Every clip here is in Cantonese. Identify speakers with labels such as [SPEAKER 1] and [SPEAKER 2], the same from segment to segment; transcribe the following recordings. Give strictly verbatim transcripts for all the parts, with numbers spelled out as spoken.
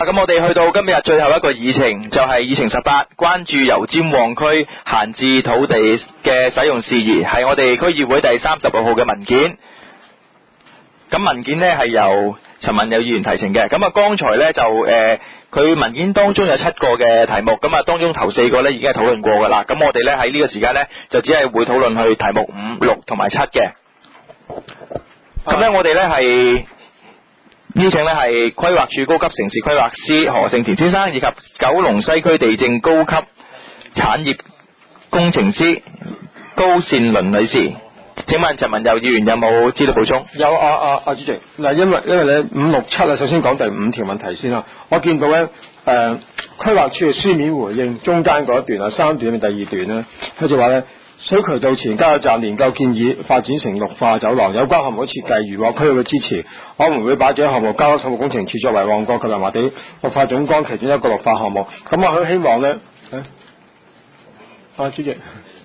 [SPEAKER 1] 咁我哋去到今日最後一個議程，就係議程十八，關注油尖旺區閒置土地嘅使用事宜，係我哋區議會第三十六號嘅文件。咁文件呢係由陳文友議員提呈嘅。咁啊，剛才呢就誒，佢、呃、文件當中有七個嘅題目，咁啊當中頭四個呢已經係討論過噶啦。咁我哋呢喺呢個時間呢，就只係會討論去題目五、六同埋七嘅。咁呢，我哋呢係邀請呢係規劃署高級城市規劃師何勝田先生，以及九龍西區地政高級產業工程師高善倫女士。請問陳文友議員有冇資料補充？
[SPEAKER 2] 有啊啊啊主席，嗱，因為因為咧五六七啊，首先講第五條問題先啦。我見到咧誒規劃署嘅書面回應中間嗰一段啊，三段嘅第二段咧，佢就話咧水渠道前加油站研究建議發展成綠化走廊，有關項目設計如獲區域嘅支持，我們會把這項目交給土木工程處作為旺角及油麻地綠化總綱其中一個綠化項目。咁我好希望咧，啊主席。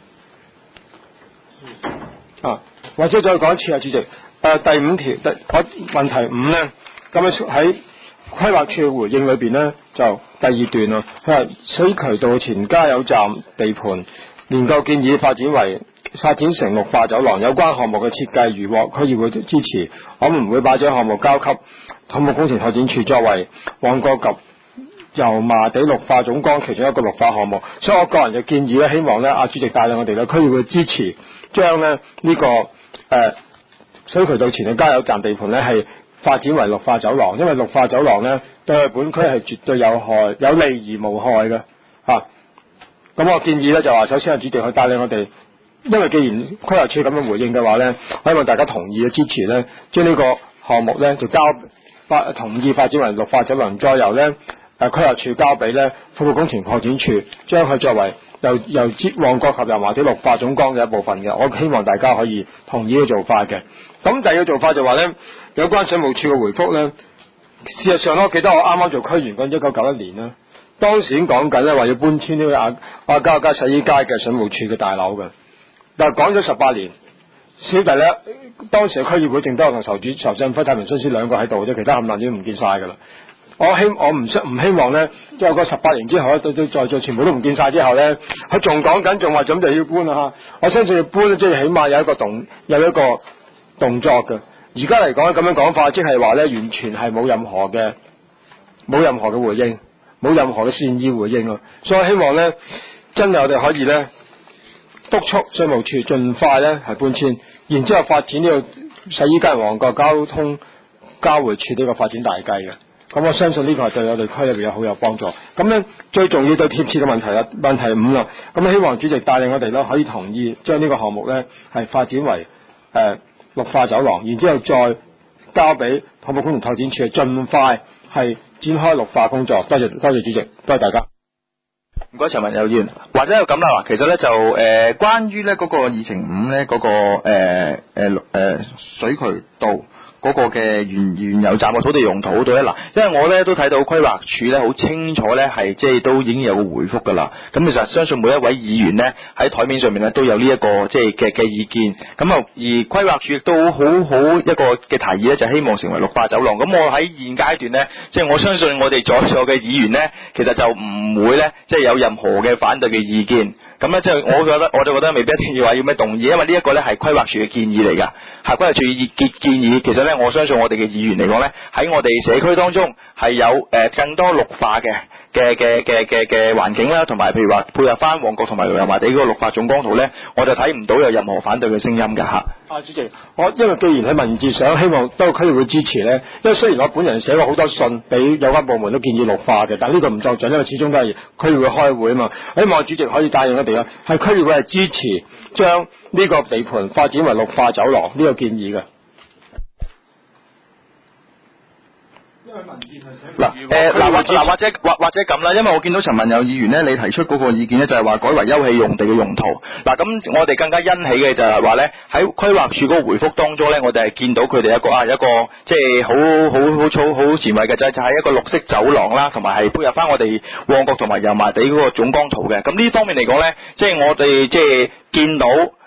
[SPEAKER 2] 啊，或者再講一次啊，主席。誒、呃，第五條，第我問題五咧，咁樣喺規劃處嘅回應裏邊咧，就第二段啊，佢話水渠道前加油站地盤研究建議發展為發展成綠化走廊，有關項目嘅設計如獲區議會支持，我們唔會把這項目交給土木工程拓展處作為旺角及油麻地綠化總綱其中一個綠化項目。所以我個人嘅建議咧，希望咧阿主席帶領我哋嘅區議會支持。將咧呢、這個誒、呃、水渠道前嘅加油站地盤咧係發展為綠化走廊，因為綠化走廊咧對本區係絕對有害有利而無害嘅嚇。咁、啊、我建議咧就話，首先阿主席去帶領我哋，因為既然規劃處咁樣回應嘅話咧，我希望大家同意嘅支持咧，將呢個項目咧就交發同意發展為綠化走廊，再由咧誒規劃處交俾咧土木工程拓展處，將佢作為由由旺角及油麻地綠化總綱嘅一部分嘅，我希望大家可以同意嘅做法嘅。咁第二個做法就話咧，有關水務處嘅回覆咧，事實上咧，我記得我啱啱做區員嗰一九九一年啦，當時已經講緊咧話要搬遷呢個亞亞皆老街洗衣街嘅水務處嘅大樓嘅，但係講咗十八年，小弟咧當時嘅區議會淨得我同仇主仇振輝、太平紳士兩個喺度啫，其他冚唪唥都唔見晒㗎啦。我希我唔希唔希望咧，即係個十八年之後咧，到到在座全部都唔見晒之後咧，佢仲講緊，仲話準備要搬啊！我相信要搬，即係起碼有一個動有一個動作嘅。而家嚟講咁樣講法，即係話咧，完全係冇任何嘅冇任何嘅回應，冇任何嘅善意回應啊！所以我希望咧，真係我哋可以咧督促水務處盡快咧係搬遷，然之後發展呢個洗衣街旺角交通交匯處呢個發展大計嘅。咁我相信呢個係對我哋區裏邊有好有幫助。咁咧最重要對貼切嘅問題啦，問題五啦。咁希望主席帶領我哋咧可以同意將呢個項目咧係發展為誒、呃、綠化走廊，然之後再交俾土木工程拓展處，盡快係展開綠化工作。多謝多謝主席，多謝大家。
[SPEAKER 1] 唔該，陳文友議員，或者有咁啦。其實咧就誒、呃，關於咧嗰個議程五咧嗰個誒誒誒水渠道嗰個嘅原原有站嘅土地用途嗰度咧，嗱，因為我咧都睇到規劃署咧好清楚咧係即係都已經有個回覆㗎啦。咁其實相信每一位議員咧喺台面上面咧都有呢、這、一個即係嘅嘅意見。咁啊而規劃署亦都好好一個嘅提議咧，就希望成為綠化走廊。咁我喺現階段咧，即係我相信我哋在座嘅議員咧，其實就唔會咧即係有任何嘅反對嘅意見。咁咧即係我覺得我就覺得未必一定要話要咩動議，因為呢一個咧係規劃署嘅建議嚟㗎。係規劃署建建議，其實咧，我相信我哋嘅議員嚟講咧，喺我哋社區當中係有誒、呃、更多綠化嘅嘅嘅嘅嘅嘅環境啦，同埋譬如話配合翻旺角同埋油麻地嗰個綠化總綱圖咧，我就睇唔到有任何反對嘅聲音㗎嚇。
[SPEAKER 2] 啊，主席，我因為既然喺文字上希望多個區議會支持咧，因為雖然我本人寫過好多信俾有關部門都建議綠化嘅，但呢個唔作準，因為始終都係區議會開會啊嘛。希望主席可以帶領我哋啊，係區議會係支持將呢個地盤發展為綠化走廊呢個建議嘅。
[SPEAKER 1] 嗱，誒嗱或嗱或者或或者咁啦，因為我見到陳文友議員咧，你提出嗰個意見咧，就係話改為休憩用地嘅用途。嗱，咁我哋更加欣喜嘅就係話咧，喺規劃署嗰個回覆當中咧，我哋係見到佢哋一個啊一個即係好好好粗好前衞嘅就係就係一個綠色走廊啦，同埋係配合翻我哋旺角同埋油麻地嗰個總綱圖嘅。咁呢方面嚟講咧，即係我哋即係見到。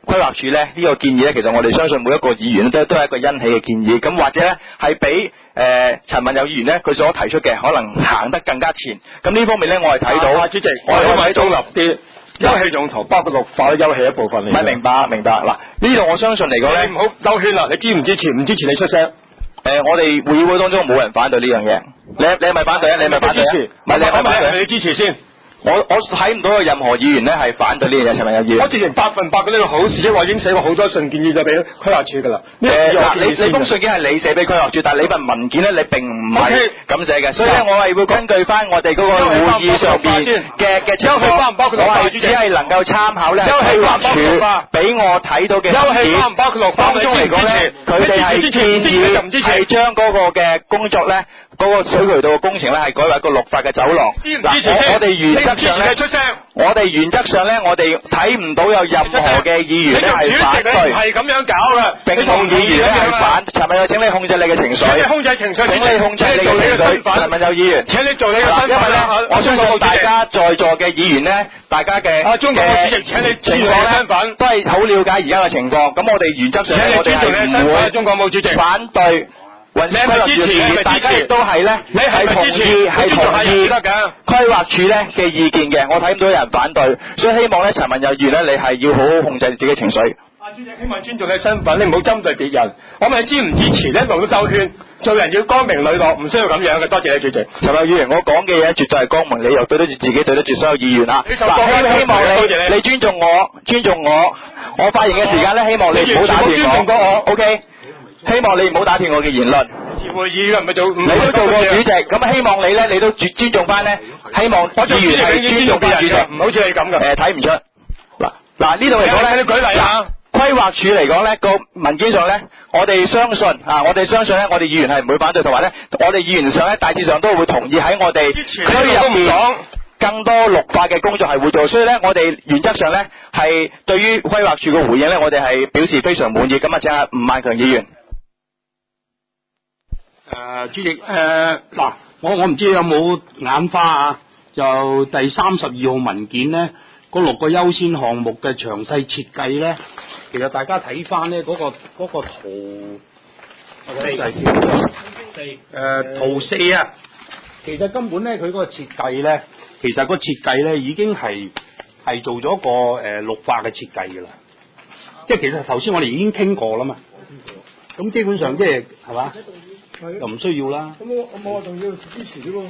[SPEAKER 1] 規劃署咧呢個建議咧，其實我哋相信每一個議員都都係一個欣喜嘅建議，咁或者咧係比誒陳文友議員咧佢所提出嘅可能行得更加前，咁呢方面咧我係睇到，
[SPEAKER 2] 啊、主席，
[SPEAKER 1] 我係睇到
[SPEAKER 2] 中立啲。休憩用途包括綠化休憩一部分嚟。唔係
[SPEAKER 1] 明白明白嗱，呢度我相信嚟講咧，
[SPEAKER 2] 你唔好兜圈啦，你支唔支持？唔支持你出聲。
[SPEAKER 1] 誒、呃，我哋會議會當中冇人反對呢樣嘢，你你係咪反對啊？你係咪反對啊？唔係你係咪反對？
[SPEAKER 2] 你支持先。
[SPEAKER 1] 我我睇唔到有任何議員咧係反對呢樣嘢，陳文友議員。
[SPEAKER 2] 我直情百分百嘅呢個好事，因為我已經寫過好多信建議就俾規劃署㗎啦。誒、呃、嗱，你你封信已經係你寫俾規劃署，但係你份文件咧你並唔係咁寫嘅，所以咧我係會根據翻我哋嗰個會議上邊嘅嘅情況，我係只係能夠參考咧規劃署俾我睇到嘅文件。當中嚟講咧，佢哋係建議係將嗰個嘅工作咧，嗰、嗰個水渠道嘅工程咧係改為一個綠化嘅走廊。嗱，我哋原則上咧，我哋原則上咧，我哋睇唔到有任何嘅議員咧係反對，係咁樣搞嘅。
[SPEAKER 1] 並冇議員咧係反。陳文友，請你控制你嘅情緒。請你控制情緒。請你控制你嘅情緒。陳文友議員，請你做你嘅身份。因為咧，我相信大家在座嘅議員咧，大家嘅嘅情況咧，都係好了解而家嘅情況。咁我哋原則上我哋係唔會中國冇主席反對。你係咪支持？大家亦都係咧，你係同意係同意得㗎規劃署咧嘅意見嘅，我睇唔到有人反對，所以希望咧陳文友議員咧，你係要好好控制自己情緒。啊，主席，希望尊重你身份，你唔好針對別人。我問你支唔支持咧，一路都兜圈。做人要光明磊落，唔需要咁樣嘅。多謝你，主席。陳文友議員，我講嘅嘢絕對係光明磊落，對得住自己，對得住所有議員啊。嗱，希望你你尊重我，尊重我。我發言嘅時間咧，希望你唔好打斷我。O K。希望你唔好打斷我嘅言論。會議嘅唔係做，你都做過主席，咁希望你咧，你都尊尊重翻咧。希望議員係尊重翻主席，唔好似你咁嘅。誒，睇唔出。嗱嗱呢度嚟講咧，你舉例啊。規劃署嚟講咧，個文件上咧，我哋相信啊，我哋相信咧，我哋議員係唔會反對，同埋咧，我哋議員上咧大致上都會同意喺我哋區入邊更多綠化嘅工作係會做，所以咧，我哋原則上咧係對於規劃署嘅回應咧，我哋係表示非常滿意。咁啊，請阿吳萬強議員。
[SPEAKER 3] 誒、呃，主席，誒、呃、嗱，我我唔知有冇眼花啊？就第三十二號文件咧，嗰六個優先項目嘅詳細設計咧，其實大家睇翻咧嗰個嗰、嗰個圖四，誒、呃、圖四啊，其實根本咧佢嗰個設計咧，其實個設計咧已經係係做咗個誒、呃、綠化嘅設計㗎啦，即係其實頭先我哋已經傾過啦嘛，咁基本上即係係嘛？又唔需要啦。咁我咁我仲要支持啫喎。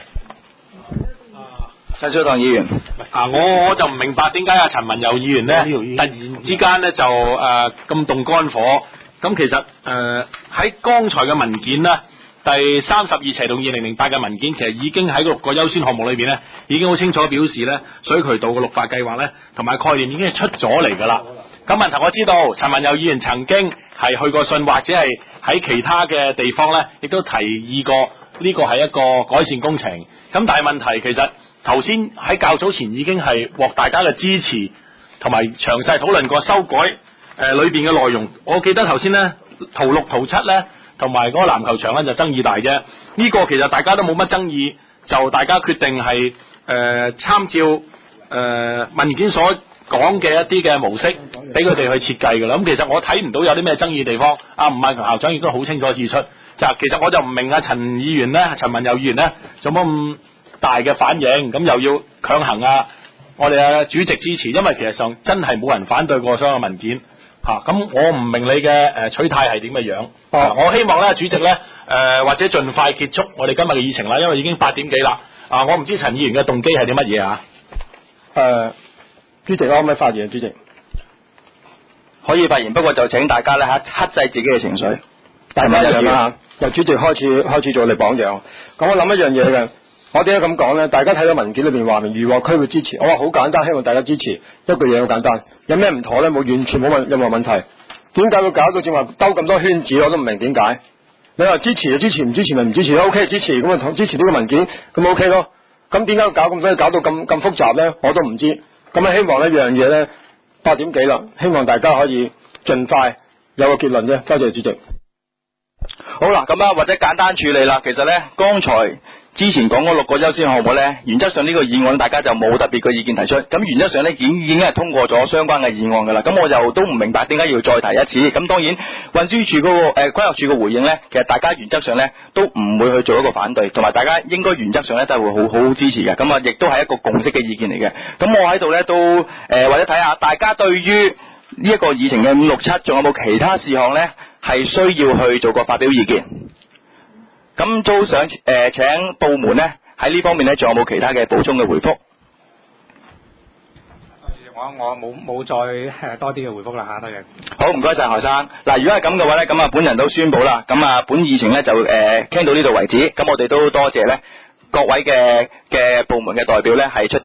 [SPEAKER 1] 陳少棠議員，
[SPEAKER 4] 啊，我我就唔明白點解阿陳文友議員咧突然之間咧就誒咁動肝火。咁其實誒喺剛才嘅文件咧，第三十二斜同二零零八嘅文件，其實已經喺六個優先項目裏邊咧，已經好清楚表示咧，水渠道嘅綠化計劃咧，同埋概念已經係出咗嚟㗎啦。咁問題我知道，陳文友議員曾經係去過信，或者係喺其他嘅地方咧，亦都提議過呢個係一個改善工程。咁但係問題其實頭先喺較早前已經係獲大家嘅支持，同埋詳細討論過修改誒、呃、裏邊嘅內容。我記得頭先咧圖六圖七咧，同埋嗰個籃球場咧就爭議大啫。呢、這個其實大家都冇乜爭議，就大家決定係誒參照誒、呃、文件所講嘅一啲嘅模式，俾佢哋去設計㗎啦。咁其實我睇唔到有啲咩爭議地方。阿吳萬強校長亦都好清楚指出，就其實我就唔明啊，陳議員咧，陳文友議員咧，做乜咁大嘅反應？咁又要強行啊，我哋嘅主席支持，因為其實上真係冇人反對過所有文件嚇。咁、啊、我唔明你嘅誒取態係點嘅樣。哦、啊，我希望咧，主席咧誒、呃、或者盡快結束我哋今日嘅議程啦，因為已經八點幾啦。啊，我唔知陳議員嘅動機係啲乜嘢啊？
[SPEAKER 2] 誒、呃。主席，我可唔可以發言？主席
[SPEAKER 1] 可以發言，不過就請大家咧嚇克制自己嘅情緒。大家一樣啦，由主席開始開始做你榜樣。咁我諗一樣嘢嘅，我點解咁講咧？大家睇到文件裏邊話明漁獲區會支持，我話好簡單，希望大家支持。一句嘢好簡單，有咩唔妥咧？冇完全冇問任何問題。點解會搞到正話兜咁多圈子？我都唔明點解。你話支持就支持，唔支持咪唔支持咯。O K， 支持咁啊，支持呢個文件咁 O K 咯。咁點解要搞咁多嘢，搞到咁咁複雜咧？我都唔知。咁啊，希望呢樣嘢咧，八點幾啦，希望大家可以盡快有個結論啫。多謝主席。好啦，咁啊，或者簡單處理啦。其實咧，剛才之前講嗰六個優先項目呢，原則上呢個議案大家就冇特別嘅意見提出，咁原則上呢已經已經係通過咗相關嘅議案㗎啦。咁我就都唔明白點解要再提一次。咁當然運輸署嗰個誒規劃署嘅回應呢，其實大家原則上呢都唔會去做一個反對，同埋大家應該原則上呢都係會好好支持嘅。咁啊，亦都係一個共識嘅意見嚟嘅。咁我喺度呢都誒、呃、或者睇下大家對於呢一個議程嘅五六七仲有冇其他事項呢係需要去做個發表意見？咁都想誒、呃、請部門呢喺呢方面呢仲有冇其他嘅補充嘅回覆？
[SPEAKER 5] 我我冇冇再誒多啲嘅回覆啦嚇，多謝。
[SPEAKER 1] 好，唔該晒何生。嗱，如果係咁嘅話呢，咁啊本人都宣佈啦，咁啊本議程呢就誒、呃、傾到呢度為止。咁我哋都多謝呢各位嘅嘅部門嘅代表呢係出